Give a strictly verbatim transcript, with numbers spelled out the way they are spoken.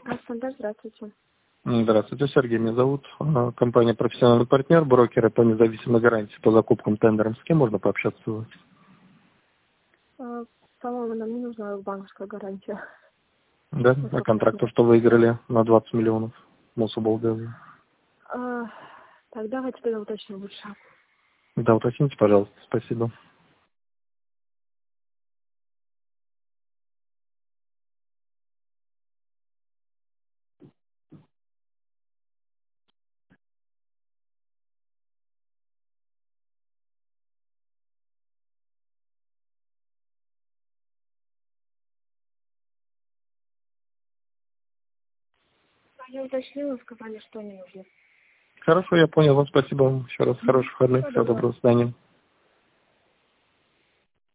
Александр, здравствуйте. Здравствуйте, Сергей меня зовут. А, Компания «Профессиональный партнер», брокеры по независимой гарантии по закупкам тендерам. С кем можно пообщаться у вас? А, По-моему, нам не нужна банковская гарантия. Да? А контракт, то, что выиграли на двадцать миллионов Мособлгаза. А, Так, давайте тогда уточним лучше. Да, уточните, пожалуйста. Спасибо. Я уточнила, сказали, что не нужно. Хорошо, я понял. Вам спасибо. Вам еще раз хороших выходных. Всего доброго. До свидания.